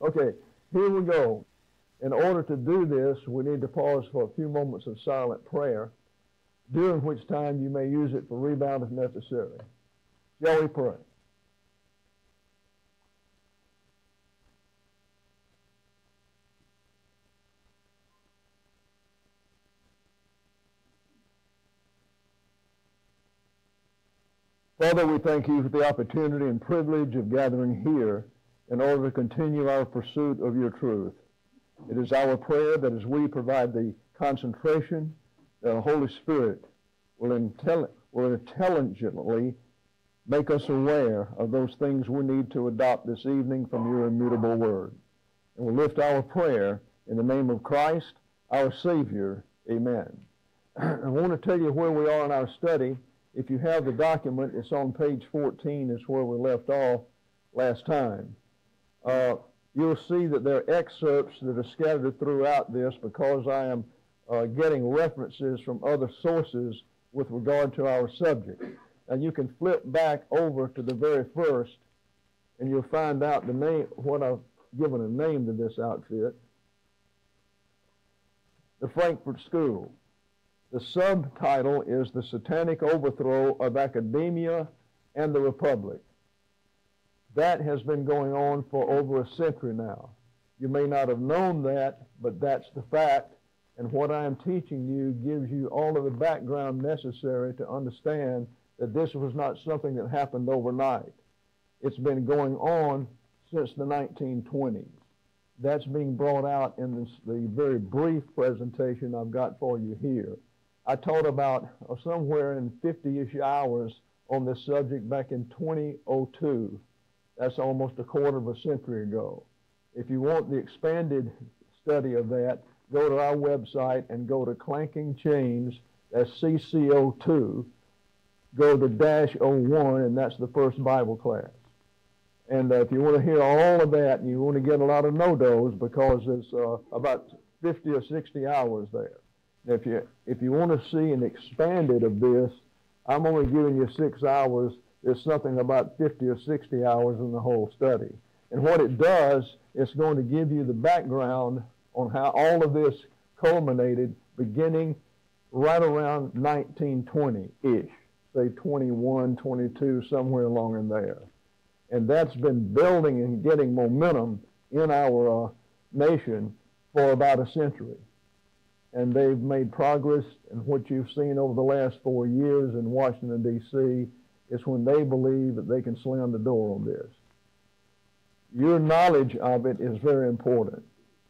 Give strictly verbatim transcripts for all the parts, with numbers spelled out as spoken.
Okay, here we go. In order to do this, we need to pause for a few moments of silent prayer, during which time you may use it for rebound if necessary. Shall we pray? Father, we thank you for the opportunity and privilege of gathering here in order to continue our pursuit of your truth. It is our prayer that as we provide the concentration, that the Holy Spirit will, intelli- will intelligently make us aware of those things we need to adopt this evening from your immutable word. And we'll lift our prayer in the name of Christ, our Savior. Amen. I want to tell you where we are in our study. If you have the document, it's on page fourteen, is where we left off last time. Uh, you'll see that there are excerpts that are scattered throughout this because I am uh, getting references from other sources with regard to our subject. And you can flip back over to the very first, and you'll find out the name, what I've given a name to this outfit, the Frankfurt School. The subtitle is The Satanic Overthrow of Academia and the Republic. That has been going on for over a century now. You may not have known that, but that's the fact. And what I am teaching you gives you all of the background necessary to understand that this was not something that happened overnight. It's been going on since the nineteen twenties. That's being brought out in this, the very brief presentation I've got for you here. I taught about uh, somewhere in fifty-ish hours on this subject back in two thousand two. That's almost a quarter of a century ago. If you want the expanded study of that, go to our website and go to Clanking Chains, that's C C O two, go to dash oh one, and that's the first Bible class. And uh, if you want to hear all of that, and you want to get a lot of no-dos, because there's uh, about fifty or sixty hours there. If you, if you want to see an expanded of this, I'm only giving you six hours. There's something about fifty or sixty hours in the whole study. And what it does, it's going to give you the background on how all of this culminated beginning right around nineteen twenty-ish, say twenty-one, twenty-two, somewhere along in there. And that's been building and getting momentum in our uh, nation for about a century. And they've made progress, and what you've seen over the last four years in Washington, D C is when they believe that they can slam the door on this. Your knowledge of it is very important.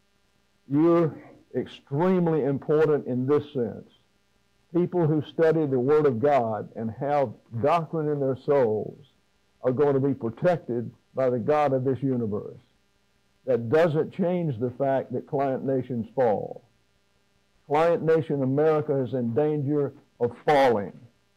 You're extremely important in this sense. People who study the Word of God and have doctrine in their souls are going to be protected by the God of this universe. That doesn't change the fact that client nations fall. Client nation America is in danger of falling.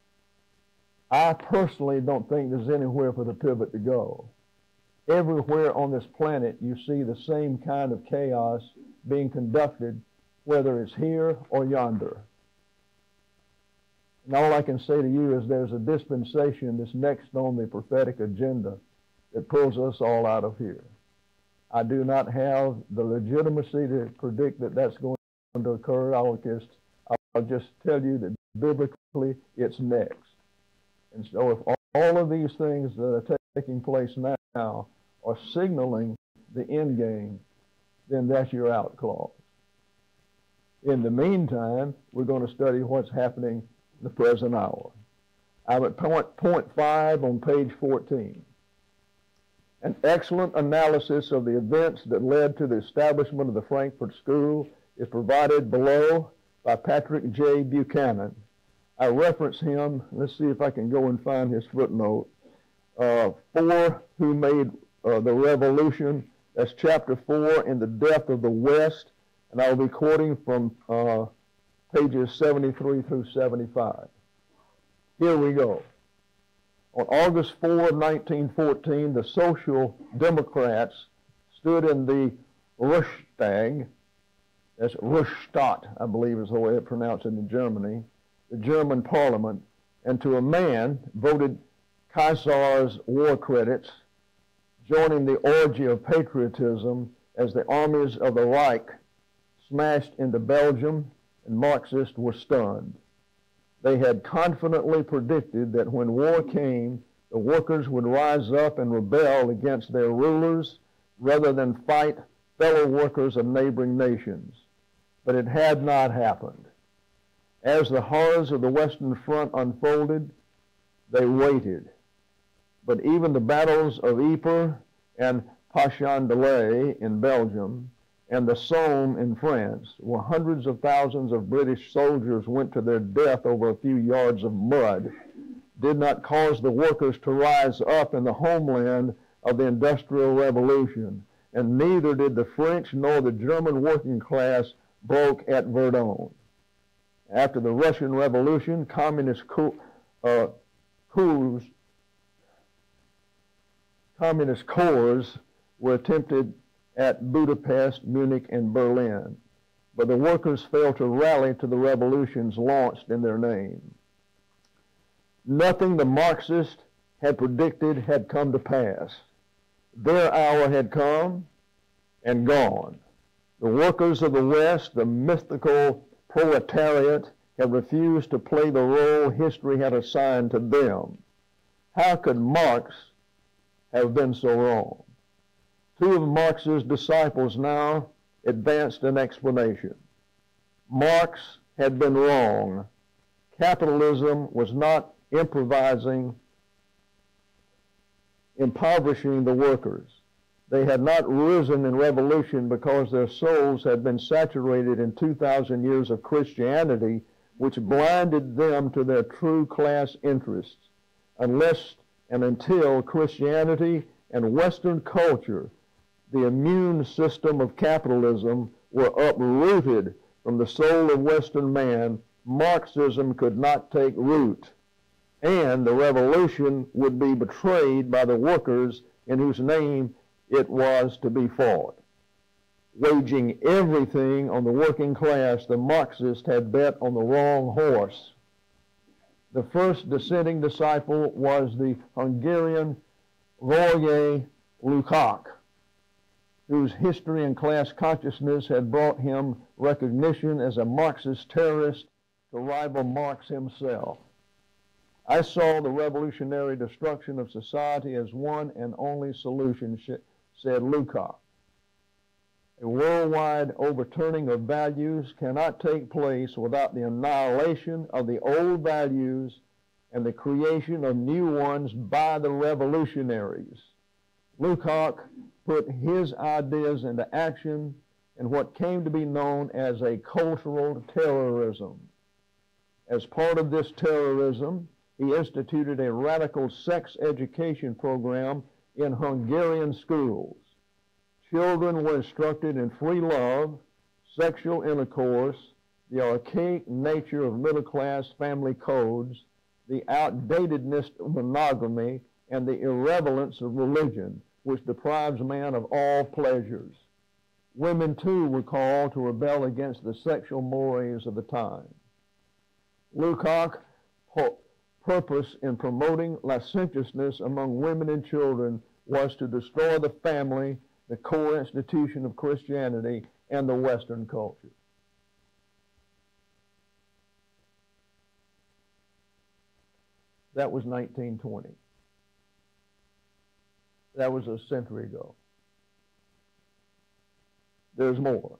I personally don't think there's anywhere for the pivot to go. Everywhere on this planet you see the same kind of chaos being conducted, whether it's here or yonder. And all I can say to you is there's a dispensation that's next on the prophetic agenda that pulls us all out of here. I do not have the legitimacy to predict that that's going to occur. I'll just, I'll just tell you that biblically it's next. And so if all of these things that are taking place now are signaling the end game, then that's your out clause. In the meantime, we're going to study what's happening in the present hour. I'm at point, point five on page fourteen. An excellent analysis of the events that led to the establishment of the Frankfurt School is provided below by Patrick J. Buchanan. I reference him. Let's see if I can go and find his footnote. Uh, four who made uh, the revolution. That's chapter four in the Death of the West. And I'll be quoting from uh, pages seventy-three through seventy-five. Here we go. On August fourth, nineteen fourteen, the Social Democrats stood in the Reichstag. That's Reichsstadt, I believe is the way it's pronounced in Germany, the German parliament, and to a man voted Caesar's war credits, joining the orgy of patriotism as the armies of the Reich smashed into Belgium and Marxists were stunned. They had confidently predicted that when war came, the workers would rise up and rebel against their rulers rather than fight fellow workers of neighboring nations. But it had not happened. As the horrors of the Western Front unfolded, they waited. But even the battles of Ypres and Passchendaele in Belgium and the Somme in France, where hundreds of thousands of British soldiers went to their death over a few yards of mud, did not cause the workers to rise up in the homeland of the Industrial Revolution, and neither did the French nor the German working class broke at Verdun. After the Russian Revolution, communist coup, uh, coups, communist coups were attempted at Budapest, Munich, and Berlin, but the workers failed to rally to the revolutions launched in their name. Nothing the Marxists had predicted had come to pass. Their hour had come and gone. The workers of the West, the mythical proletariat, have refused to play the role history had assigned to them. How could Marx have been so wrong? Two of Marx's disciples now advanced an explanation. Marx had been wrong. Capitalism was not improvising, impoverishing the workers. They had not risen in revolution because their souls had been saturated in two thousand years of Christianity, which blinded them to their true class interests. Unless and until Christianity and Western culture, the immune system of capitalism, were uprooted from the soul of Western man, Marxism could not take root, and the revolution would be betrayed by the workers in whose name it was to be fought. Waging everything on the working class, the Marxists had bet on the wrong horse. The first dissenting disciple was the Hungarian Royer Lukács, whose history and class consciousness had brought him recognition as a Marxist terrorist to rival Marx himself. I saw the revolutionary destruction of society as one and only solution, said Lukács. A worldwide overturning of values cannot take place without the annihilation of the old values and the creation of new ones by the revolutionaries. Lukács put his ideas into action in what came to be known as a cultural terrorism. As part of this terrorism, he instituted a radical sex education program in Hungarian schools. Children were instructed in free love, sexual intercourse, the archaic nature of middle-class family codes, the outdatedness of monogamy, and the irrelevance of religion, which deprives man of all pleasures. Women, too, were called to rebel against the sexual mores of the time. Lukács' purpose in promoting licentiousness among women and children was to destroy the family, the core institution of Christianity, and the Western culture. That was nineteen twenty. That was a century ago. There's more.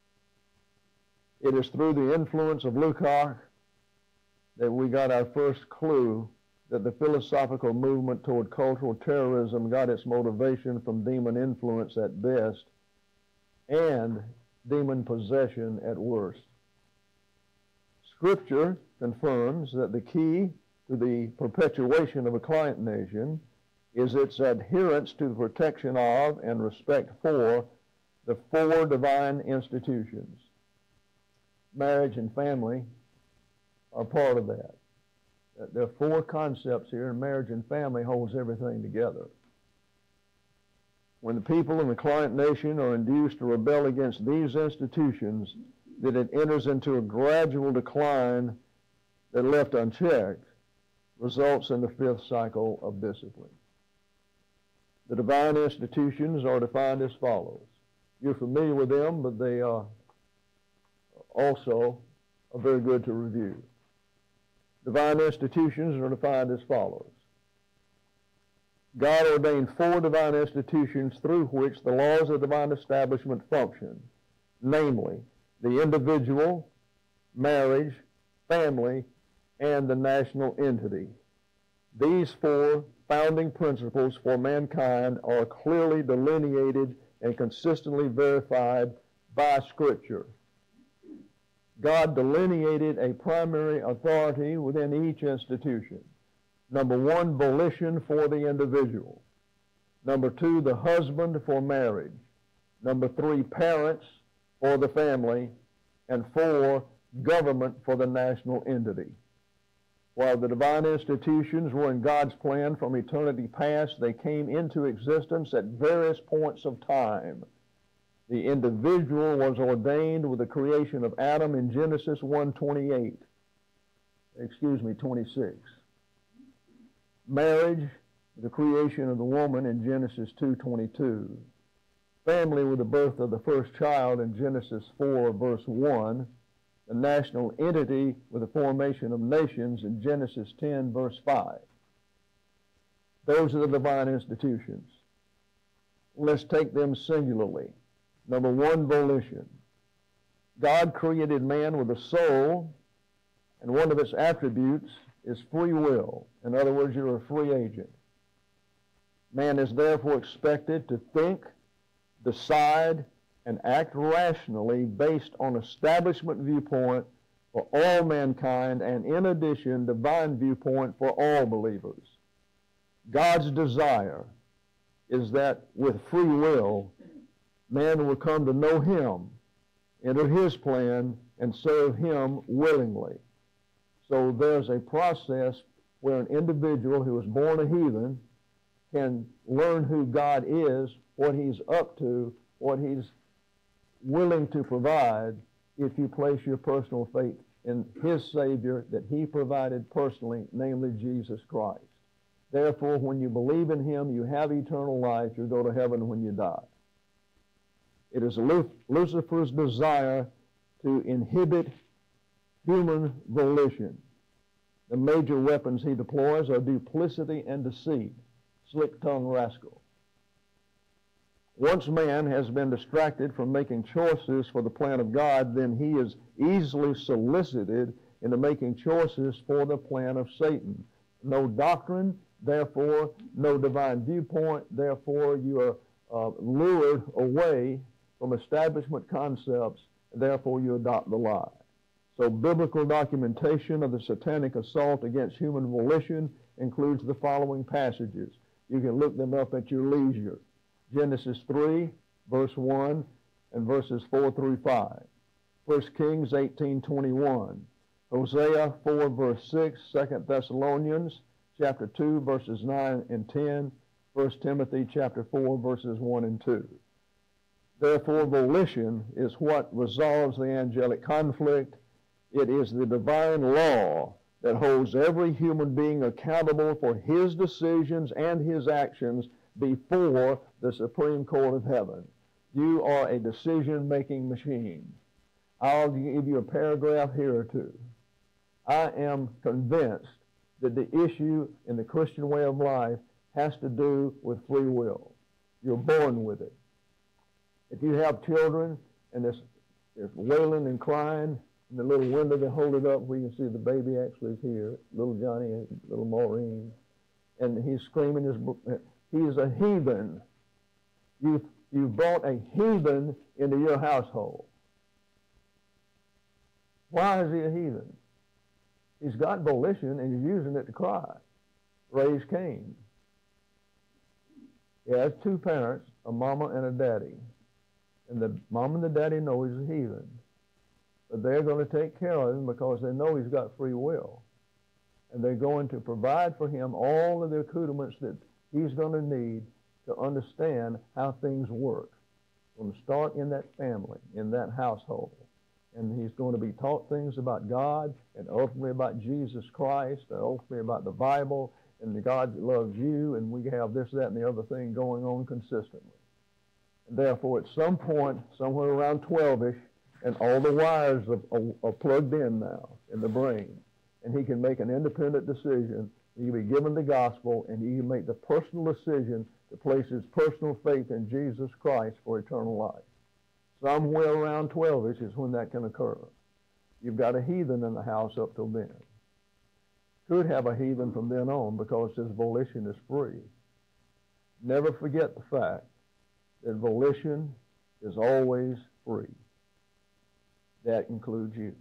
It is through the influence of Lukács that we got our first clue that the philosophical movement toward cultural terrorism got its motivation from demon influence at best and demon possession at worst. Scripture confirms that the key to the perpetuation of a client nation is its adherence to the protection of and respect for the four divine institutions. Marriage and family are part of that. There are four concepts here, and marriage and family holds everything together. When the people in the client nation are induced to rebel against these institutions, that it enters into a gradual decline that, left unchecked, results in the fifth cycle of discipline. The divine institutions are defined as follows. You're familiar with them, but they uh, also are very good to review. Divine institutions are defined as follows. God ordained four divine institutions through which the laws of divine establishment function, namely the individual, marriage, family, and the national entity. These four founding principles for mankind are clearly delineated and consistently verified by Scripture. God delineated a primary authority within each institution. Number one, volition for the individual. Number two, the husband for marriage. Number three, parents for the family. And four, government for the national entity. While the divine institutions were in God's plan from eternity past, they came into existence at various points of time. The individual was ordained with the creation of Adam in Genesis one twenty-eight. Excuse me, twenty-six. Marriage, the creation of the woman in Genesis two twenty-two. Family with the birth of the first child in Genesis four verse one. The national entity with the formation of nations in Genesis ten verse five. Those are the divine institutions. Let's take them singularly. Number one, volition. God created man with a soul, and one of its attributes is free will. In other words, you're a free agent. Man is therefore expected to think, decide, and act rationally based on establishment viewpoint for all mankind, and in addition, divine viewpoint for all believers. God's desire is that with free will, man will come to know Him, enter His plan, and serve Him willingly. So there's a process where an individual who is born a heathen can learn who God is, what He's up to, what He's willing to provide if you place your personal faith in His Savior that He provided personally, namely Jesus Christ. Therefore, when you believe in Him, you have eternal life. You go to heaven when you die. It is Lucifer's desire to inhibit human volition. The major weapons he deploys are duplicity and deceit, slick-tongued rascal. Once man has been distracted from making choices for the plan of God, then he is easily solicited into making choices for the plan of Satan. No doctrine, therefore no divine viewpoint, therefore you are uh, lured away from establishment concepts, and therefore you adopt the lie. So biblical documentation of the satanic assault against human volition includes the following passages. You can look them up at your leisure. Genesis three, verse one, and verses four through five. First Kings eighteen twenty-one. Hosea four, verse six. Second Thessalonians chapter two, verses nine and ten. First Timothy chapter four, verses one and two. Therefore, volition is what resolves the angelic conflict. It is the divine law that holds every human being accountable for his decisions and his actions before the Supreme Court of Heaven. You are a decision-making machine. I'll give you a paragraph here or two. I am convinced that the issue in the Christian way of life has to do with free will. You're born with it. If you have children and there's, there's wailing and crying, in the little window they hold it up where you can see the baby actually is here, little Johnny and little Maureen, and he's screaming his He's a heathen. You've, you've brought a heathen into your household. Why is he a heathen? He's got volition and he's using it to cry. Raise Cain. He has two parents, a mama and a daddy. And the mom and the daddy know he's a heathen. But they're going to take care of him because they know he's got free will. And they're going to provide for him all of the accoutrements that he's going to need to understand how things work. He's going to start in that family, in that household. And he's going to be taught things about God and ultimately about Jesus Christ and ultimately about the Bible and the God that loves you, and we have this, that, and the other thing going on consistently. Therefore, at some point, somewhere around twelve-ish, and all the wires are, are, are plugged in now in the brain, and he can make an independent decision. He can be given the gospel, and he can make the personal decision to place his personal faith in Jesus Christ for eternal life. Somewhere around twelve-ish is when that can occur. You've got a heathen in the house up till then. Could have a heathen from then on because his volition is free. Never forget the fact that volition is always free. That includes you.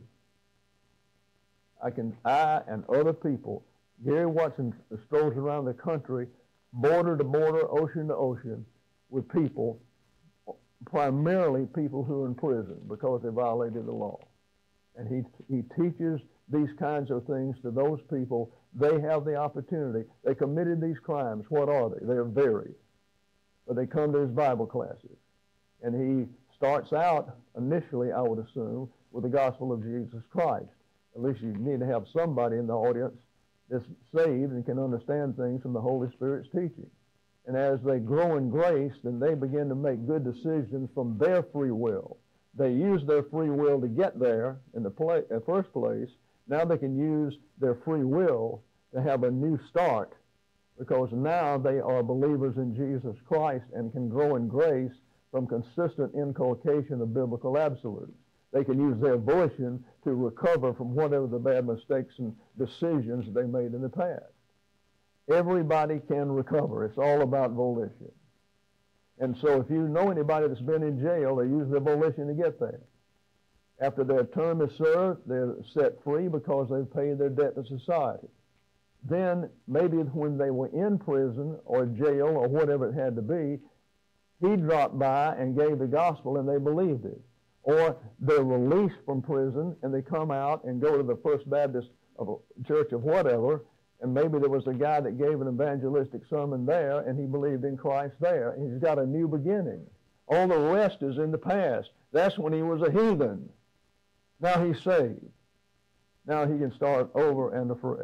I can, I and other people, Gary Watson strolls around the country, border to border, ocean to ocean, with people, primarily people who are in prison because they violated the law. And he, he teaches these kinds of things to those people. They have the opportunity. They committed these crimes. What are they? They're varied. But they come to his Bible classes. And he starts out, initially, I would assume, with the gospel of Jesus Christ. At least you need to have somebody in the audience that's saved and can understand things from the Holy Spirit's teaching. And as they grow in grace, then they begin to make good decisions from their free will. They use their free will to get there in the pla- uh, first place. Now they can use their free will to have a new start, because now they are believers in Jesus Christ and can grow in grace from consistent inculcation of biblical absolutes. They can use their volition to recover from whatever the bad mistakes and decisions they made in the past. Everybody can recover. It's all about volition. And so if you know anybody that's been in jail, they use their volition to get there. After their term is served, they're set free because they've paid their debt to society. Then, maybe when they were in prison or jail or whatever it had to be, he dropped by and gave the gospel and they believed it. Or they're released from prison and they come out and go to the First Baptist of a church of whatever, and maybe there was a guy that gave an evangelistic sermon there and he believed in Christ there. And he's got a new beginning. All the rest is in the past. That's when he was a heathen. Now he's saved. Now he can start over and afresh.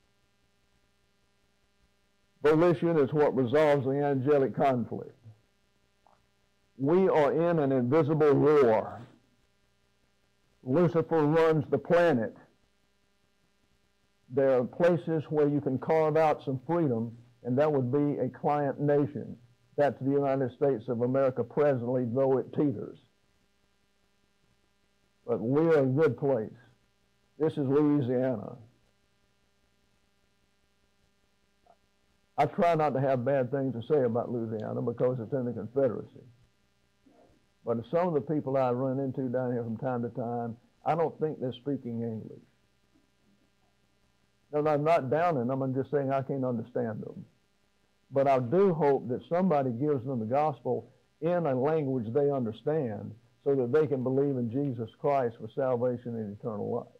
Volition is what resolves the angelic conflict. We are in an invisible war. Lucifer runs the planet. There are places where you can carve out some freedom, and that would be a client nation. That's the United States of America presently, though it teeters. But we're a good place. This is Louisiana. I try not to have bad things to say about Louisiana because it's in the Confederacy. But some of the people I run into down here from time to time, I don't think they're speaking English. No, I'm not downing them. I'm just saying I can't understand them. But I do hope that somebody gives them the gospel in a language they understand so that they can believe in Jesus Christ for salvation and eternal life.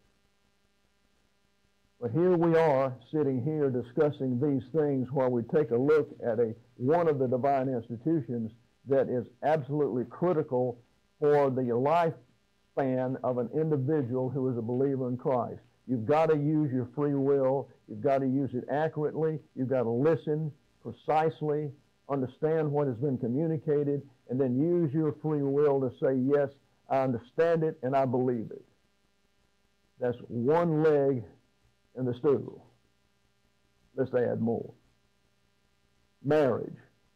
But here we are sitting here discussing these things while we take a look at a one of the divine institutions that is absolutely critical for the lifespan of an individual who is a believer in Christ. You've got to use your free will. You've got to use it accurately. You've got to listen precisely, understand what has been communicated, and then use your free will to say, yes, I understand it and I believe it. That's one leg in the stool. Let's add more. Marriage.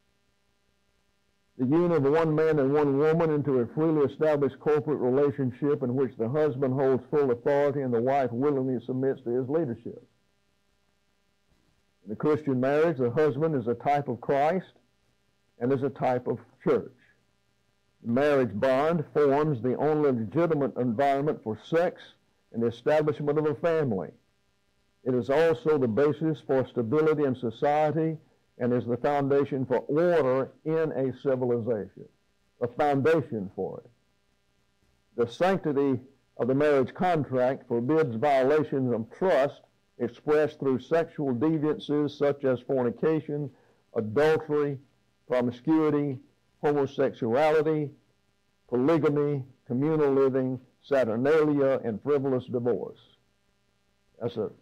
The union of one man and one woman into a freely established corporate relationship in which the husband holds full authority and the wife willingly submits to his leadership. In the Christian marriage, the husband is a type of Christ and is a type of church. The marriage bond forms the only legitimate environment for sex and the establishment of a family. It is also the basis for stability in society and is the foundation for order in a civilization, a foundation for it. The sanctity of the marriage contract forbids violations of trust expressed through sexual deviances such as fornication, adultery, promiscuity, homosexuality, polygamy, communal living, saturnalia, and frivolous divorce. That's a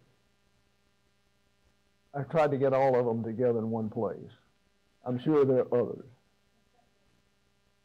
I've tried to get all of them together in one place. I'm sure there are others.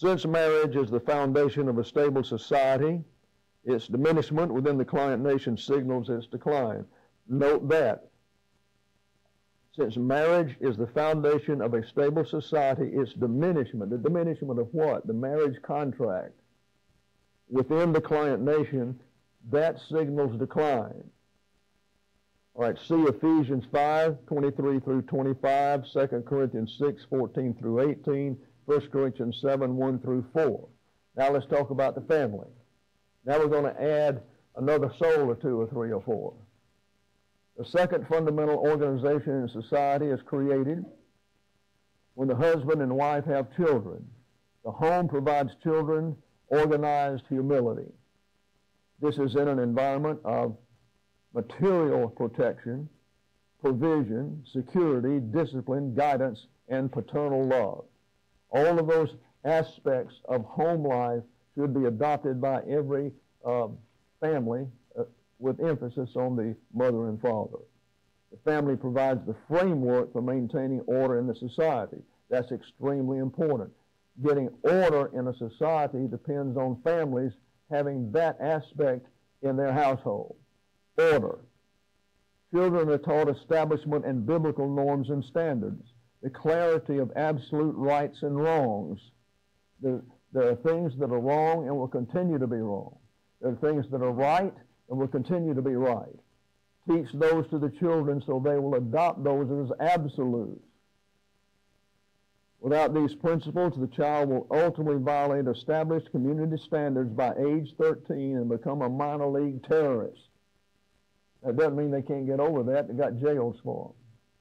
Since marriage is the foundation of a stable society, its diminishment within the client nation signals its decline. Note that. Since marriage is the foundation of a stable society, its diminishment, the diminishment of what? The marriage contract within the client nation, that signals decline. All right, see Ephesians five, twenty-three through twenty-five, Second Corinthians six, fourteen through eighteen, First Corinthians seven, one through four. Now let's talk about the family. Now we're going to add another soul or two or three or four. The second fundamental organization in society is created when the husband and wife have children. The home provides children organized humility. This is in an environment of material protection, provision, security, discipline, guidance, and paternal love. All of those aspects of home life should be adopted by every uh, family uh, with emphasis on the mother and father. The family provides the framework for maintaining order in the society. That's extremely important. Getting order in a society depends on families having that aspect in their household. Order. Children are taught establishment and biblical norms and standards, the clarity of absolute rights and wrongs. There, there are things that are wrong and will continue to be wrong. There are things that are right and will continue to be right. Teach those to the children so they will adopt those as absolutes. Without these principles, the child will ultimately violate established community standards by age thirteen and become a minor league terrorist. That doesn't mean they can't get over that. They got jails for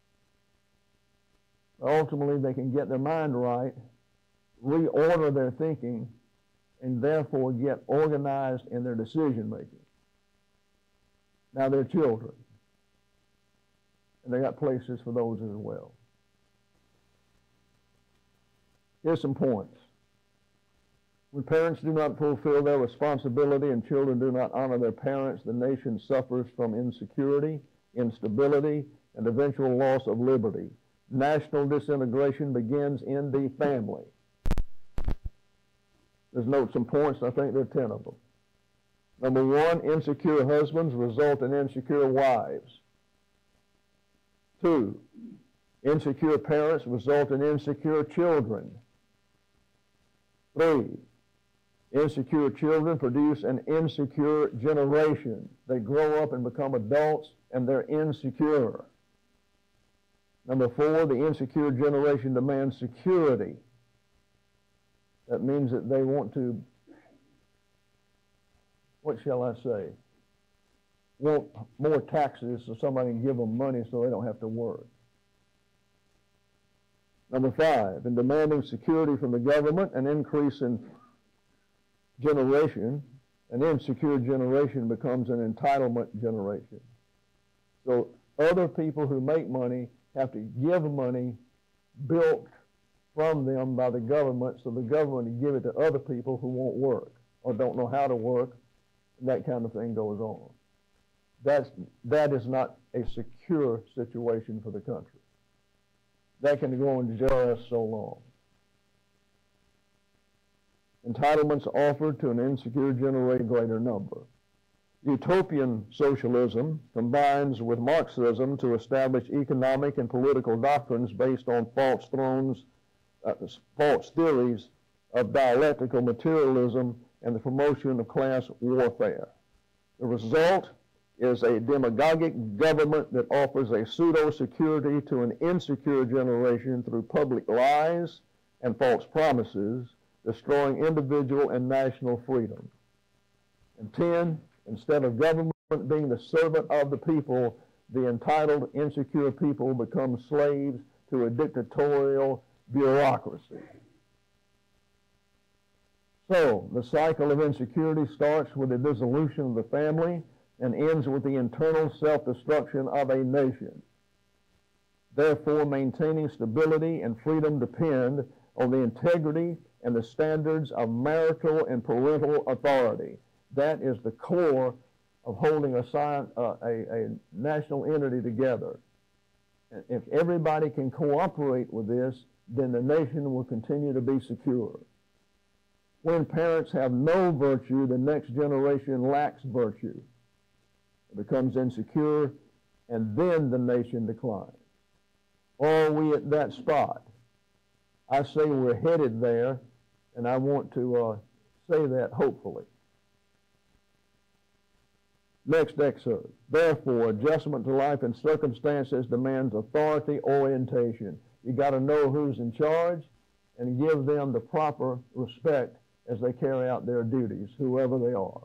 them. Ultimately, they can get their mind right, reorder their thinking, and therefore get organized in their decision-making. Now they're children, and they got places for those as well. Here's some points. When parents do not fulfill their responsibility and children do not honor their parents, the nation suffers from insecurity, instability, and eventual loss of liberty. National disintegration begins in the family. Let's note some points. I think there are ten of them. Number one, insecure husbands result in insecure wives. Two, insecure parents result in insecure children. Three, insecure children produce an insecure generation. They grow up and become adults, and they're insecure. Number four, the insecure generation demands security. That means that they want to, what shall I say, want more taxes so somebody can give them money so they don't have to work. Number five, in demanding security from the government, an increase in generation, an insecure generation becomes an entitlement generation. So other people who make money have to give money built from them by the government, so the government will give it to other people who won't work or don't know how to work, and that kind of thing goes on. That's, that is not a secure situation for the country. That can go on just so long. Entitlements offered to an insecure generate greater number. Utopian socialism combines with Marxism to establish economic and political doctrines based on false thrones, uh, false theories of dialectical materialism and the promotion of class warfare. The result is a demagogic government that offers a pseudo-security to an insecure generation through public lies and false promises, destroying individual and national freedom. And ten, instead of government being the servant of the people, the entitled, insecure people become slaves to a dictatorial bureaucracy. So, the cycle of insecurity starts with the dissolution of the family and ends with the internal self-destruction of a nation. Therefore, maintaining stability and freedom depend on the integrity and the standards of marital and parental authority. That is the core of holding a, uh, a, a national entity together. And if everybody can cooperate with this, then the nation will continue to be secure. When parents have no virtue, the next generation lacks virtue. It becomes insecure, and then the nation declines. Are we at that spot? I say we're headed there, and I want to uh, say that hopefully. Next excerpt. Therefore, adjustment to life and circumstances demands authority orientation. You got to know who's in charge and give them the proper respect as they carry out their duties, whoever they are.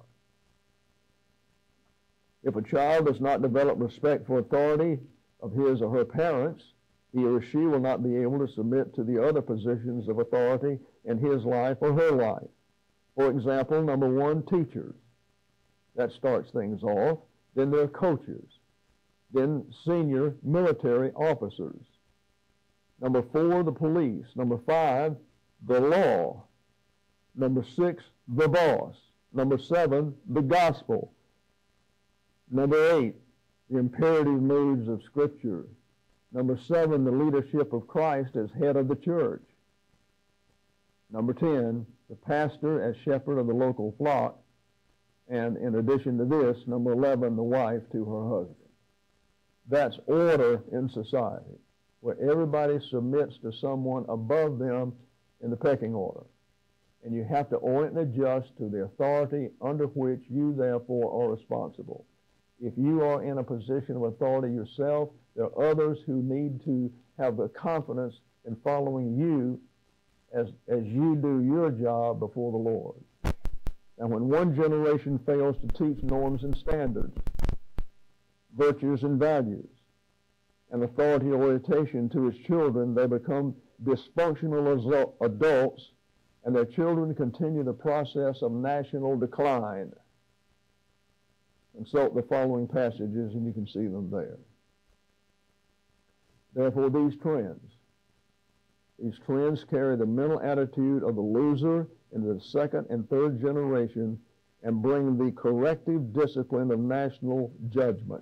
If a child does not develop respect for authority of his or her parents, he or she will not be able to submit to the other positions of authority in his life or her life. For example, number one, teachers. That starts things off. Then there are coaches. Then senior military officers. Number four, the police. Number five, the law. Number six, the boss. Number seven, the gospel. Number eight, the imperative moods of Scripture. Number seven, the leadership of Christ as head of the church. Number ten, the pastor as shepherd of the local flock. And in addition to this, number eleven, the wife to her husband. That's order in society, where everybody submits to someone above them in the pecking order. And you have to orient and adjust to the authority under which you, therefore, are responsible. If you are in a position of authority yourself, there are others who need to have the confidence in following you as, as you do your job before the Lord. And when one generation fails to teach norms and standards, virtues and values, and authority orientation to its children, they become dysfunctional adults, and their children continue the process of national decline. Consult the following passages, and you can see them there. Therefore, these trends, these trends carry the mental attitude of the loser into the second and third generation and bring the corrective discipline of national judgment.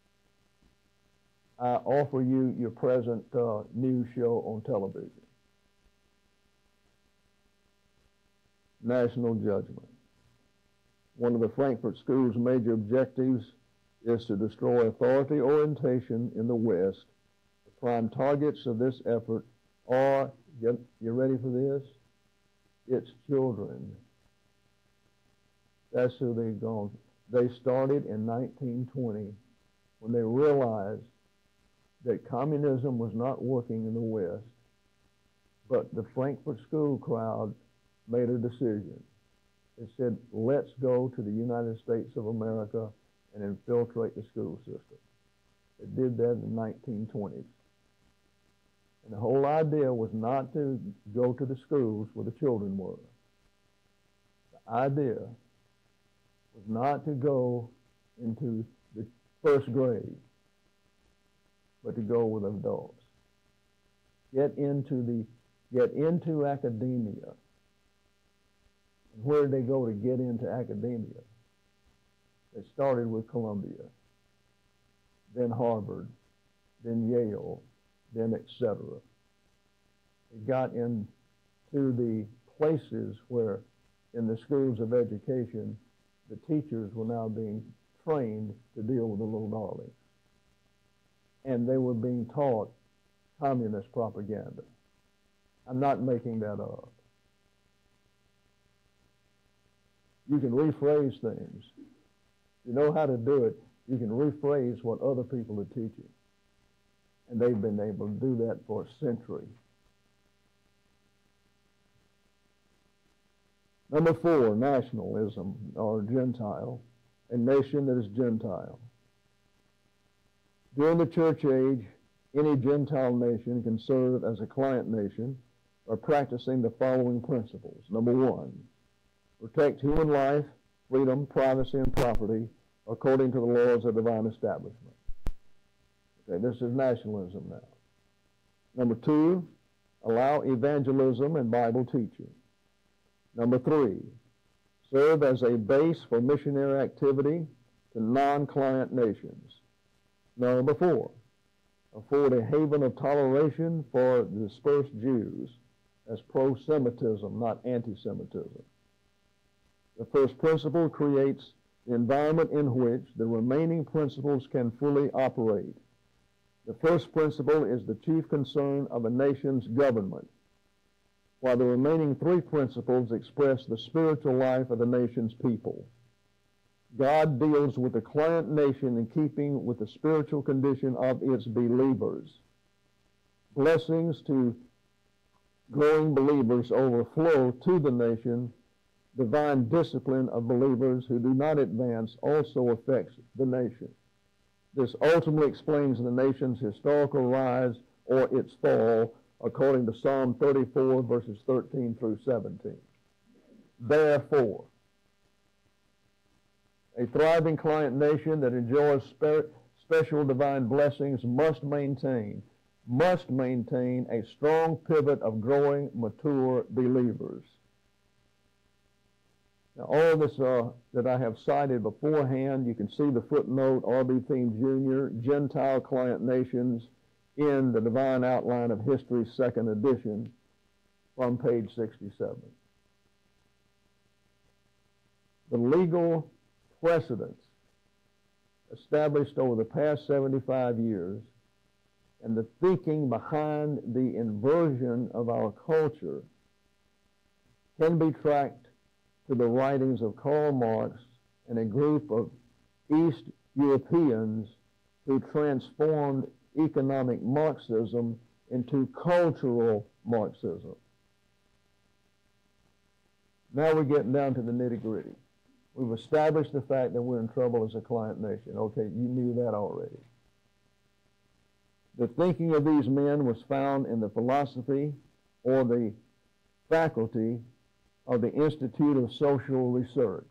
I offer you your present uh, news show on television. National judgment. One of the Frankfurt School's major objectives is to destroy authority orientation in the West. The prime targets of this effort are, you, you ready for this? It's children. That's who they've gone. They started in nineteen twenty when they realized that communism was not working in the West, but the Frankfurt School crowd made a decision. It said, let's go to the United States of America and infiltrate the school system. They did that in the nineteen twenties. And the whole idea was not to go to the schools where the children were. The idea was not to go into the first grade, but to go with adults. Get into the, get into academia. And where did they go to get into academia? They started with Columbia, then Harvard, then Yale, then et cetera. They got into the places where in the schools of education, the teachers were now being trained to deal with the little darlings. And they were being taught communist propaganda. I'm not making that up. You can rephrase things. You know how to do it. You can rephrase what other people are teaching. And they've been able to do that for a century. Number four, nationalism, or Gentile, a nation that is Gentile. During the church age, any Gentile nation can serve as a client nation by practicing the following principles. Number one, protect human life, freedom, privacy, and property according to the laws of divine establishment. Okay, this is nationalism now. Number two, allow evangelism and Bible teaching. Number three, serve as a base for missionary activity to non-client nations. Number four, afford a haven of toleration for dispersed Jews. That's pro-Semitism, not anti-Semitism. The first principle creates the environment in which the remaining principles can fully operate. The first principle is the chief concern of a nation's government, while the remaining three principles express the spiritual life of the nation's people. God deals with the client nation in keeping with the spiritual condition of its believers. Blessings to growing believers overflow to the nation. Divine discipline of believers who do not advance also affects the nation. This ultimately explains the nation's historical rise or its fall, according to Psalm thirty-four, verses thirteen through seventeen. Therefore, a thriving client nation that enjoys spe special divine blessings must maintain, must maintain a strong pivot of growing, mature believers. Now, all this uh, that I have cited beforehand, you can see the footnote, R B Thieme Junior, Gentile Client Nations, in the Divine Outline of History, second edition, from page sixty-seven. The legal precedents established over the past seventy-five years and the thinking behind the inversion of our culture can be tracked to the writings of Karl Marx and a group of East Europeans who transformed economic Marxism into cultural Marxism. Now we're getting down to the nitty-gritty. We've established the fact that we're in trouble as a client nation. Okay, you knew that already. The thinking of these men was found in the philosophy or the faculty of the Institute of Social Research.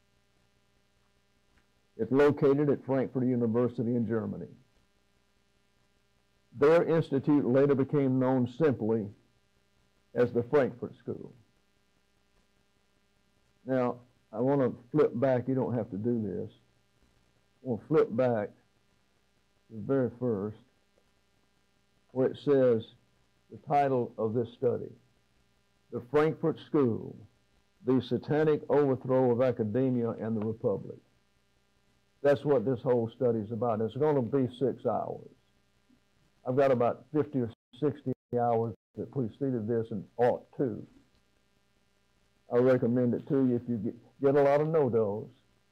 It's located at Frankfurt University in Germany. Their institute later became known simply as the Frankfurt School. Now, I want to flip back. You don't have to do this. I want to flip back to the very first, where it says the title of this study, The Frankfurt School, the Satanic Overthrow of Academia and the Republic. That's what this whole study is about. It's going to be six hours. I've got about fifty or sixty hours that preceded this and ought to. I recommend it to you if you get, get a lot of no-dos.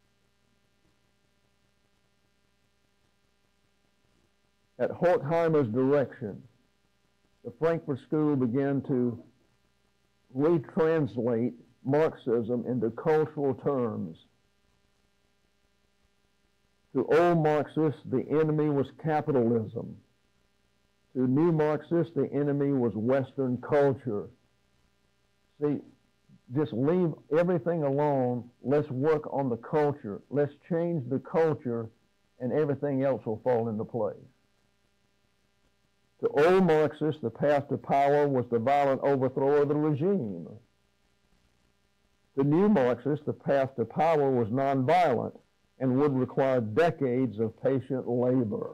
At Horkheimer's direction, the Frankfurt School began to retranslate Marxism into cultural terms. To old Marxists, the enemy was capitalism. To new Marxists, the enemy was Western culture. See, just leave everything alone. Let's work on the culture. Let's change the culture, and everything else will fall into place. To old Marxists, the path to power was the violent overthrow of the regime. To new Marxists, the path to power was nonviolent and would require decades of patient labor.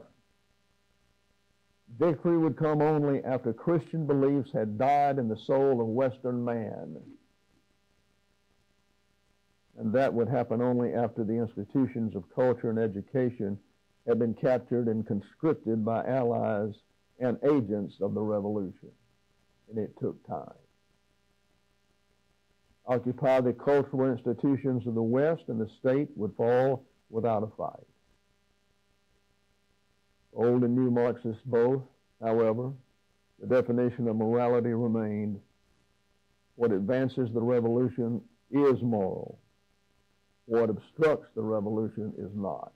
Victory would come only after Christian beliefs had died in the soul of Western man. And that would happen only after the institutions of culture and education had been captured and conscripted by allies and agents of the revolution. And it took time. Occupy the cultural institutions of the West, and the state would fall without a fight. Old and new Marxists both, however, the definition of morality remained. What advances the revolution is moral. What obstructs the revolution is not.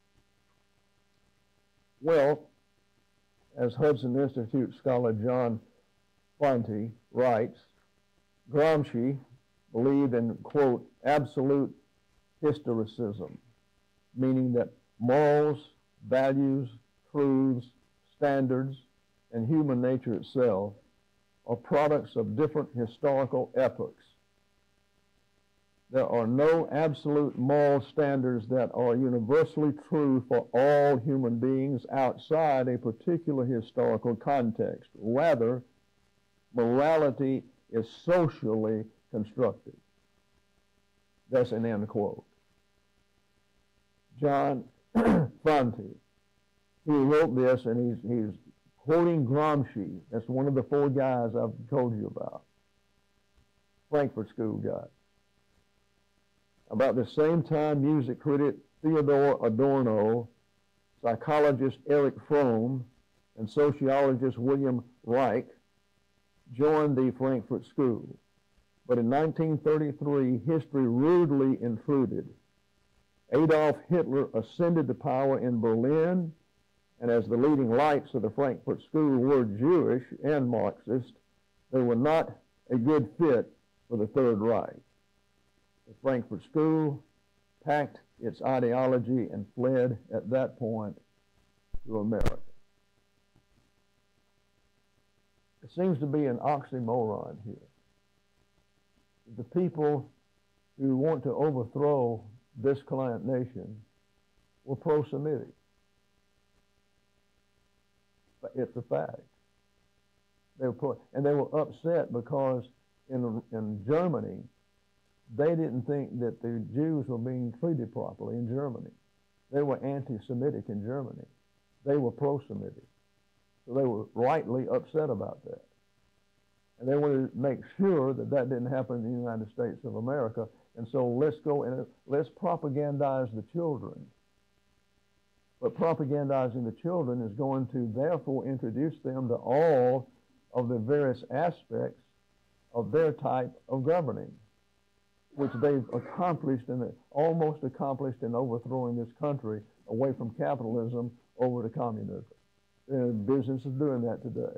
Well, as Hudson Institute scholar John Fante writes, Gramsci believed in, quote, absolute historicism, meaning that morals, values, truths, standards, and human nature itself are products of different historical epochs. There are no absolute moral standards that are universally true for all human beings outside a particular historical context. Rather, morality is socially constructed. That's an end quote. John Fante, he wrote this, and he's, he's quoting Gramsci. That's one of the four guys I've told you about. Frankfurt School guy. About the same time, music critic Theodor Adorno, psychologist Erich Fromm, and sociologist William Reich joined the Frankfurt School. But in nineteen thirty-three, history rudely intruded. Adolf Hitler ascended to power in Berlin, and as the leading lights of the Frankfurt School were Jewish and Marxist, they were not a good fit for the Third Reich. The Frankfurt School packed its ideology and fled at that point to America. There seems to be an oxymoron here. The people who want to overthrow this client nation were pro-Semitic. But it's a fact. They were pro, and they were upset because in, in Germany, they didn't think that the Jews were being treated properly in Germany. They were anti-Semitic in Germany. They were pro-Semitic. So they were rightly upset about that. And they wanted to make sure that that didn't happen in the United States of America. And so let's go and let's propagandize the children. But propagandizing the children is going to therefore introduce them to all of the various aspects of their type of governing, which they've accomplished and almost accomplished in overthrowing this country away from capitalism over to communism. They're in the business of doing that today.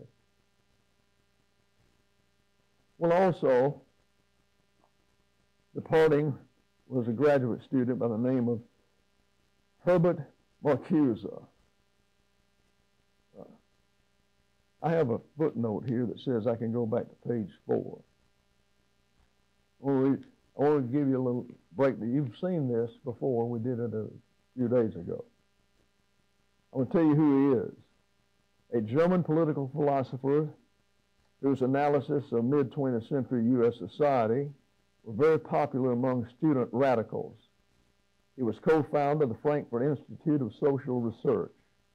Well, also, departing was a graduate student by the name of Herbert Marcuse. Uh, I have a footnote here that says I can go back to page four. I want to, I want to give you a little break. You've seen this before. We did it a few days ago. I want to tell you who he is. A German political philosopher whose analysis of mid-twentieth century U S society were very popular among student radicals. He was co-founder of the Frankfurt Institute of Social Research.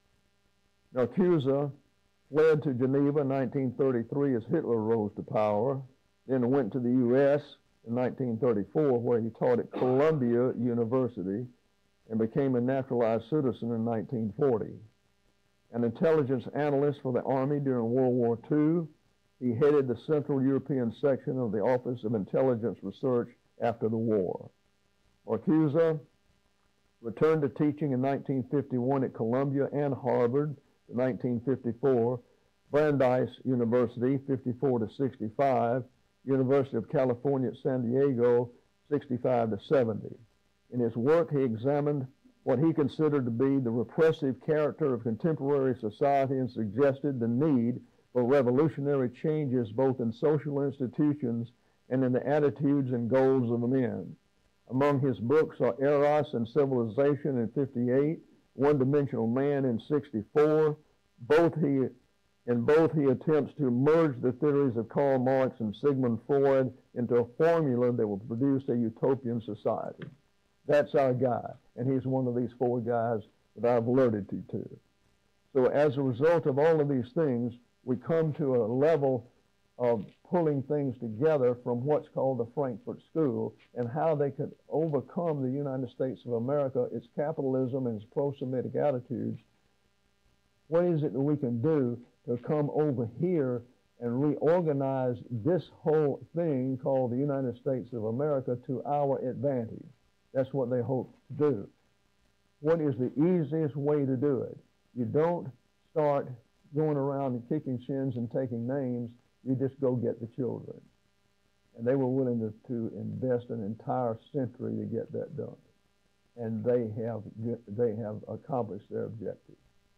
Marcuse fled to Geneva in nineteen thirty-three as Hitler rose to power, then went to the U S in nineteen thirty-four, where he taught at Columbia University and became a naturalized citizen in nineteen forty. An intelligence analyst for the Army during World War Two, he headed the Central European section of the Office of Intelligence Research after the war. Marcuse returned to teaching in nineteen fifty-one at Columbia and Harvard in nineteen fifty-four, Brandeis University, fifty-four to sixty-five, University of California at San Diego, sixty-five to seventy. In his work, he examined what he considered to be the repressive character of contemporary society and suggested the need for revolutionary changes both in social institutions and in the attitudes and goals of men. Among his books are Eros and Civilization in fifty-eight, One-Dimensional Man in sixty-four. Both he, in both he attempts to merge the theories of Karl Marx and Sigmund Freud into a formula that will produce a utopian society. That's our guy, and he's one of these four guys that I've alerted you to. So as a result of all of these things, we come to a level of pulling things together from what's called the Frankfurt School and how they could overcome the United States of America, its capitalism and its pro-Semitic attitudes. What is it that we can do to come over here and reorganize this whole thing called the United States of America to our advantage? That's what they hope to do. What is the easiest way to do it? You don't start going around and kicking shins and taking names. You just go get the children. And they were willing to, to invest an entire century to get that done. And they have, they have accomplished their objective.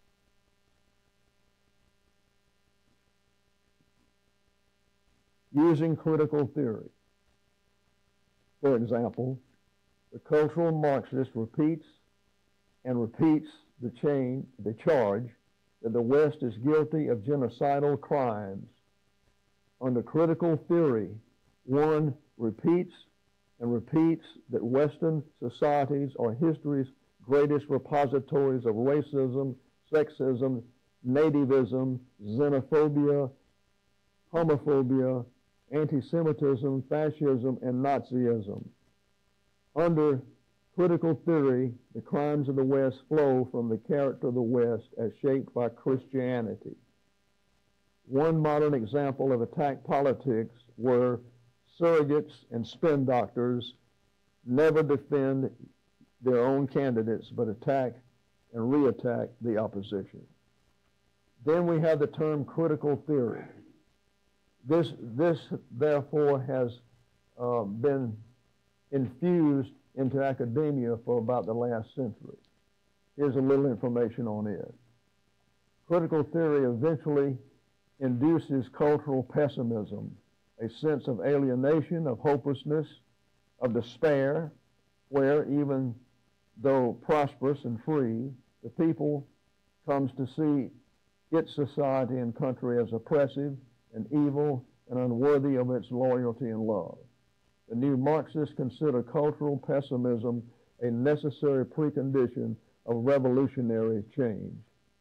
Using critical theory. For example, the cultural Marxist repeats and repeats the chain, the charge that the West is guilty of genocidal crimes. Under critical theory, one repeats and repeats that Western societies are history's greatest repositories of racism, sexism, nativism, xenophobia, homophobia, anti-Semitism, fascism, and Nazism. Under critical theory, the crimes of the West flow from the character of the West as shaped by Christianity. One modern example of attack politics where surrogates and spin doctors never defend their own candidates but attack and re-attack the opposition. Then we have the term critical theory. This, this therefore, has uh, been infused into academia for about the last century. Here's a little information on it. Critical theory eventually induces cultural pessimism, a sense of alienation, of hopelessness, of despair, where even though prosperous and free, the people comes to see its society and country as oppressive and evil and unworthy of its loyalty and love. The new Marxists consider cultural pessimism a necessary precondition of revolutionary change.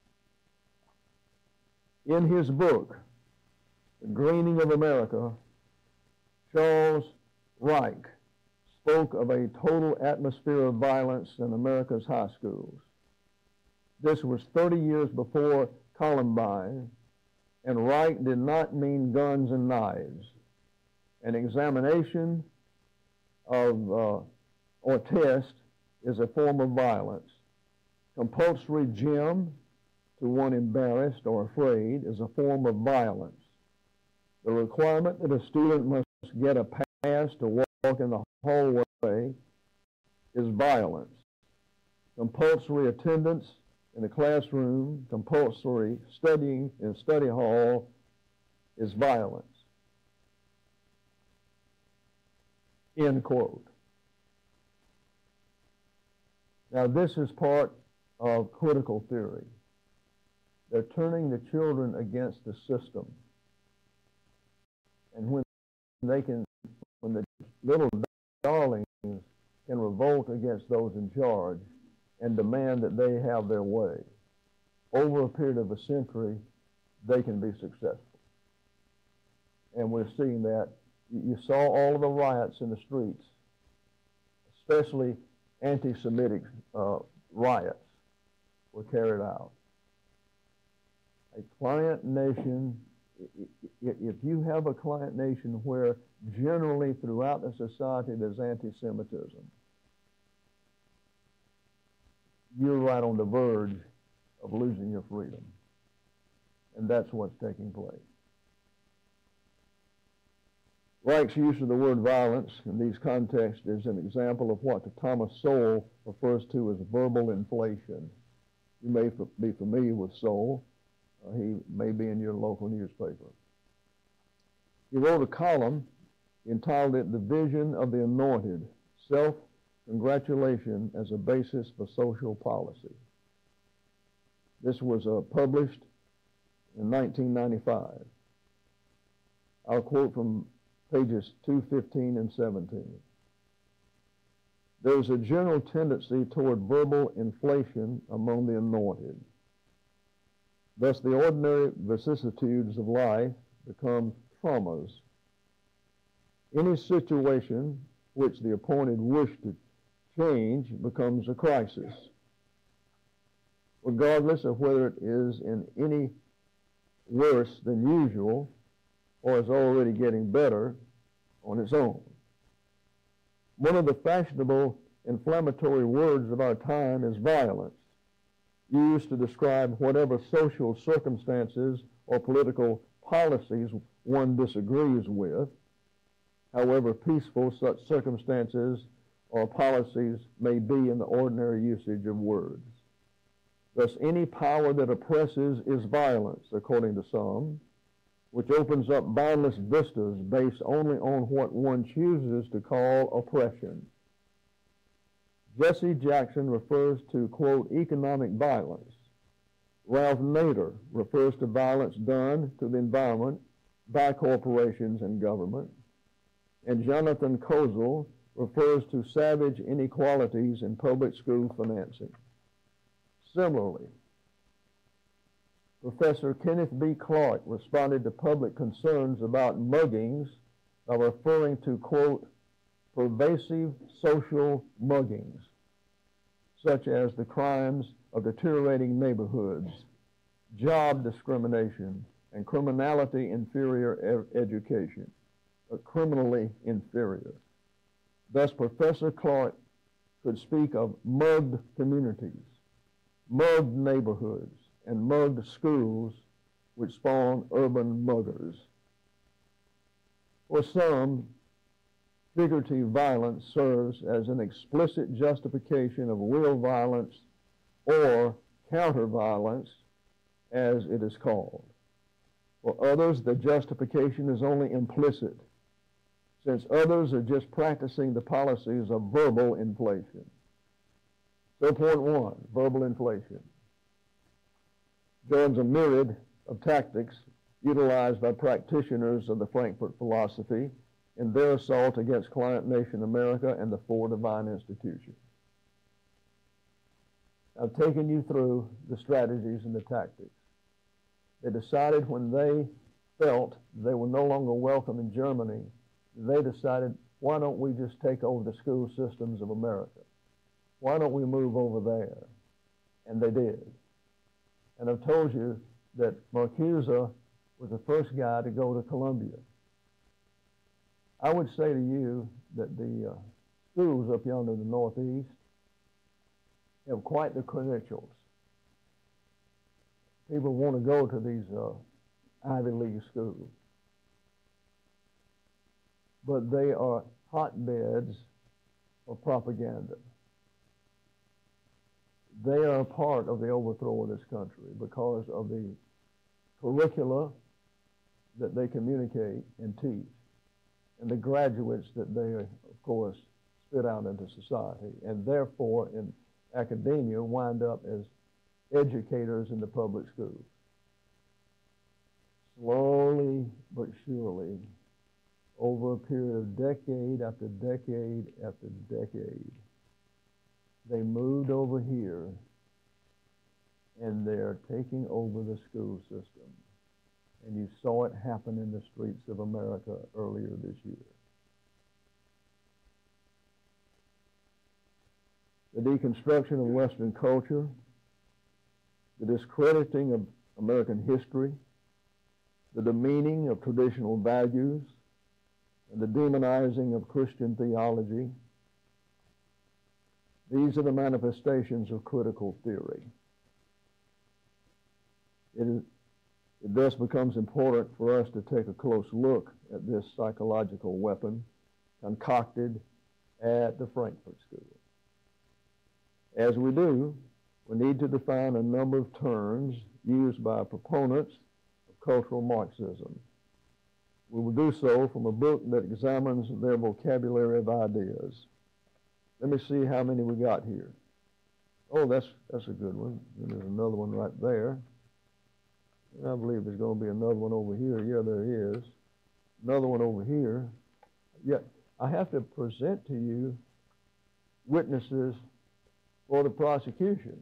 In his book, The Greening of America, Charles Reich spoke of a total atmosphere of violence in America's high schools. This was thirty years before Columbine, and Reich did not mean guns and knives. An examination of uh, or test is a form of violence. Compulsory gym to one embarrassed or afraid is a form of violence. The requirement that a student must get a pass to walk in the hallway is violence. Compulsory attendance in the classroom, compulsory studying in study hall is violence. End quote. Now this is part of critical theory. They're turning the children against the system. And when they can, when the little darlings can revolt against those in charge and demand that they have their way, over a period of a century, they can be successful. And we're seeing that. You saw all of the riots in the streets, especially anti-Semitic uh, riots were carried out. A client nation, if you have a client nation where generally throughout the society there's anti-Semitism, you're right on the verge of losing your freedom. And that's what's taking place. Reich's use of the word violence in these contexts is an example of what Thomas Sowell refers to as verbal inflation. You may be familiar with Sowell. Uh, he may be in your local newspaper. He wrote a column entitled it, "The Vision of the Anointed, Self-Congratulation as a Basis for Social Policy." This was uh, published in nineteen ninety-five. I'll quote from pages two fifteen and seventeen. There is a general tendency toward verbal inflation among the anointed. Thus, the ordinary vicissitudes of life become traumas. Any situation which the appointed wish to change becomes a crisis, regardless of whether it is in any worse than usual or is already getting better on its own. One of the fashionable inflammatory words of our time is violence, used to describe whatever social circumstances or political policies one disagrees with, however peaceful such circumstances or policies may be in the ordinary usage of words. Thus, any power that oppresses is violence, according to some, which opens up boundless vistas based only on what one chooses to call oppression. Jesse Jackson refers to, quote, economic violence. Ralph Nader refers to violence done to the environment by corporations and government. And Jonathan Kozol refers to savage inequalities in public school financing. Similarly, Professor Kenneth B. Clark responded to public concerns about muggings by referring to, quote, pervasive social muggings, such as the crimes of deteriorating neighborhoods, job discrimination, and criminality inferior e- education, or criminally inferior. Thus, Professor Clark could speak of mugged communities, mugged neighborhoods, and mugged schools which spawn urban muggers. For some, figurative violence serves as an explicit justification of real violence or counter-violence, as it is called. For others, the justification is only implicit, since others are just practicing the policies of verbal inflation. So point one, verbal inflation. Joins a myriad of tactics utilized by practitioners of the Frankfurt philosophy in their assault against client nation America and the four divine institutions. I've taken you through the strategies and the tactics. They decided when they felt they were no longer welcome in Germany, they decided, why don't we just take over the school systems of America? Why don't we move over there? And they did. And I've told you that Marcuse was the first guy to go to Columbia. I would say to you that the uh, schools up yonder in the Northeast have quite the credentials. People want to go to these uh, Ivy League schools. But they are hotbeds of propaganda. They are a part of the overthrow of this country because of the curricula that they communicate and teach, and the graduates that they, of course, spit out into society, and therefore in academia wind up as educators in the public schools. Slowly but surely, over a period of decade after decade after decade, they moved over here and they're taking over the school system. And you saw it happen in the streets of America earlier this year. The deconstruction of Western culture, the discrediting of American history, the demeaning of traditional values, and the demonizing of Christian theology. These are the manifestations of critical theory. It, is, it thus becomes important for us to take a close look at this psychological weapon concocted at the Frankfurt School. As we do, we need to define a number of terms used by proponents of cultural Marxism. We will do so from a book that examines their vocabulary of ideas. Let me see how many we got here. Oh, that's, that's a good one. And there's another one right there. And I believe there's going to be another one over here. Yeah, there is. Another one over here. Yeah, I have to present to you witnesses for the prosecution.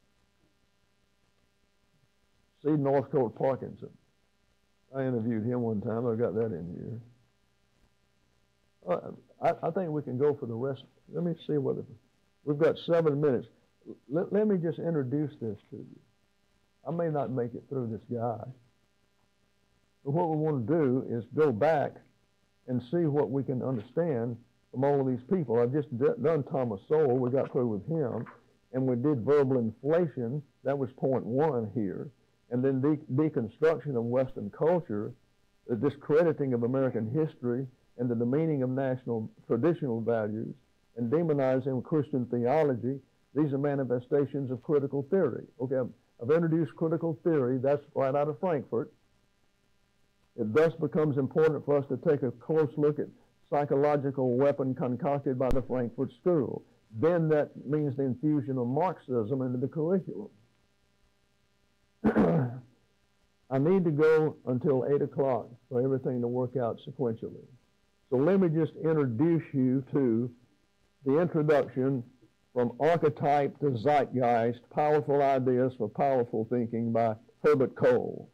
See Northcote Parkinson. I interviewed him one time. I got that in here. Uh, I, I think we can go for the rest. Let me see whether we've got seven minutes. Let, let me just introduce this to you. I may not make it through this guy. But what we want to do is go back and see what we can understand from all of these people. I've just d done Thomas Sowell. We got through with him. And we did verbal inflation. That was point one here. And then de deconstruction of Western culture, the discrediting of American history, and the demeaning of national traditional values, and demonizing Christian theology. These are manifestations of critical theory. Okay, I've, I've introduced critical theory. That's right out of Frankfurt. It thus becomes important for us to take a close look at psychological weapon concocted by the Frankfurt School. Then that means the infusion of Marxism into the curriculum. I need to go until eight o'clock for everything to work out sequentially. So let me just introduce you to the introduction from archetype to zeitgeist, Powerful Ideas for Powerful Thinking by Herbert Cole.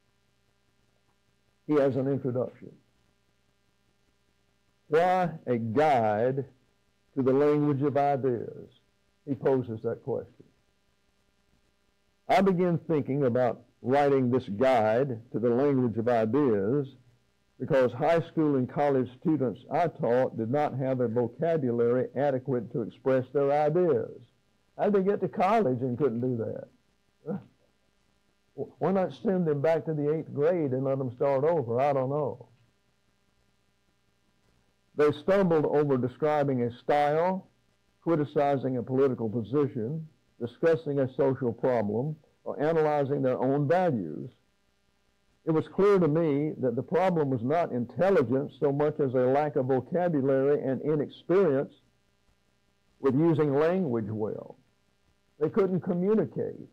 He has an introduction. Why a guide to the language of ideas? He poses that question. I began thinking about writing this guide to the language of ideas because high school and college students I taught did not have a vocabulary adequate to express their ideas. How did they get to college and couldn't do that? Why not send them back to the eighth grade and let them start over? I don't know. They stumbled over describing a style, criticizing a political position, discussing a social problem, or analyzing their own values. It was clear to me that the problem was not intelligence so much as a lack of vocabulary and inexperience with using language well. They couldn't communicate.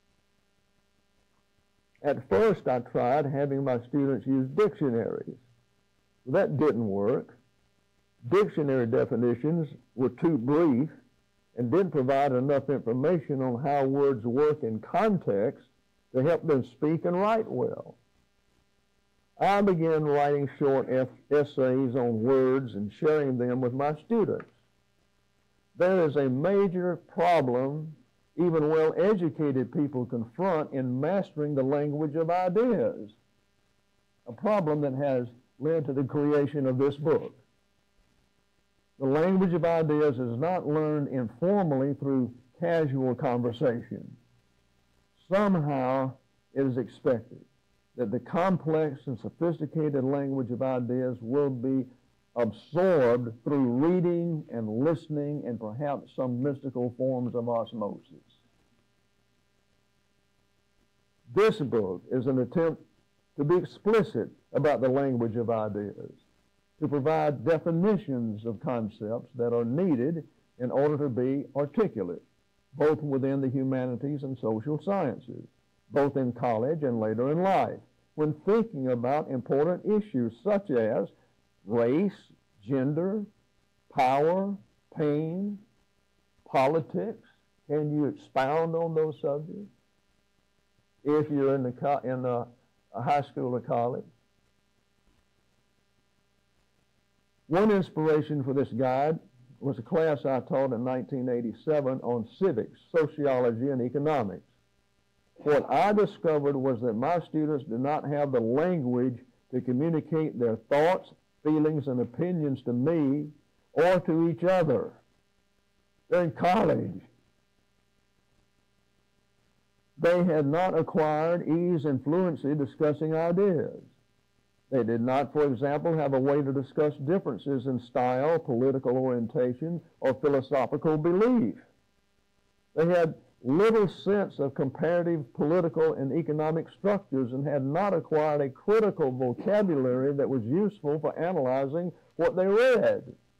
At first, I tried having my students use dictionaries. That didn't work. Dictionary definitions were too brief and didn't provide essays information on how words work in context to help them speak and write well. I began writing short essays on words and sharing them with my students. There is a major problem even well-educated people confront in mastering the language of ideas, a problem that has led to the creation of this book. The language of ideas is not learned informally through casual conversation. Somehow it is expected that the complex and sophisticated language of ideas will be absorbed through reading and listening and perhaps some mystical forms of osmosis. This book is an attempt to be explicit about the language of ideas, to provide definitions of concepts that are needed in order to be articulate, both within the humanities and social sciences, both in college and later in life, when thinking about important issues such as race, gender, power, pain, politics. Can you expound on those subjects? If you're in the co in a, a high school or college. One inspiration for this guide was a class I taught in nineteen eighty-seven on civics, sociology, and economics. What I discovered was that my students did not have the language to communicate their thoughts, feelings, and opinions to me or to each other. They're in college. They had not acquired ease and fluency discussing ideas. They did not, for example, have a way to discuss differences in style, political orientation, or philosophical belief. They had little sense of comparative political and economic structures and had not acquired a critical vocabulary that was useful for analyzing what they read.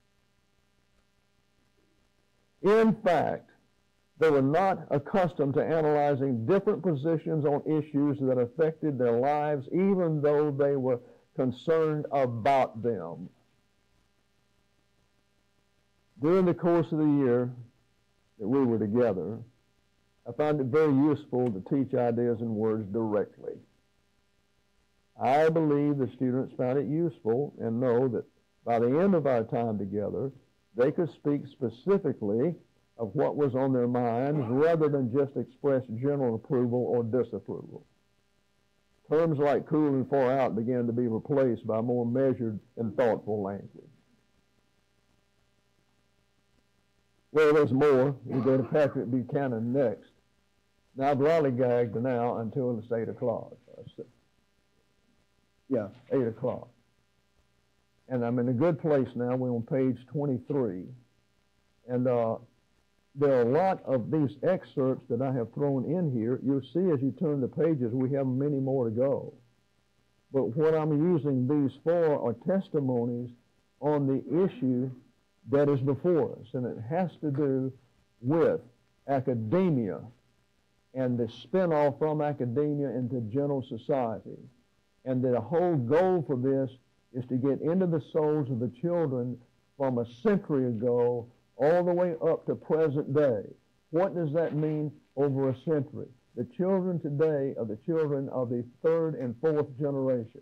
In fact, they were not accustomed to analyzing different positions on issues that affected their lives, even though they were concerned about them. During the course of the year that we were together, I found it very useful to teach ideas and words directly. I believe the students found it useful and know that by the end of our time together, they could speak specifically of what was on their minds rather than just express general approval or disapproval. Terms like cool and far out began to be replaced by more measured and thoughtful language. Well, there's more. We go to Patrick Buchanan next. Now, I've lollygagged now until it's eight o'clock. Yeah, eight o'clock. And I'm in a good place now. We're on page twenty-three. And uh, there are a lot of these excerpts that I have thrown in here. You'll see as you turn the pages, we have many more to go. But what I'm using these for are testimonies on the issue that is before us. And it has to do with academia and the spin-off from academia into general society. And the whole goal for this is to get into the souls of the children from a century ago all the way up to present day. What does that mean over a century? The children today are the children of the third and fourth generation.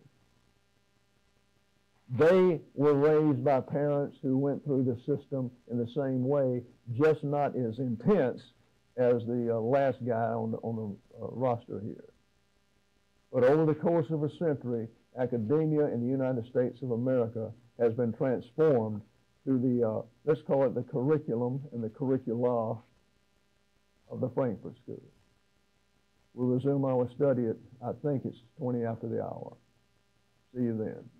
They were raised by parents who went through the system in the same way, just not as intense as the uh, last guy on the, on the uh, roster here. But over the course of a century, academia in the United States of America has been transformed through the, uh, let's call it the curriculum and the curricula of the Frankfurt School. We'll resume our study at, I think it's twenty after the hour. See you then.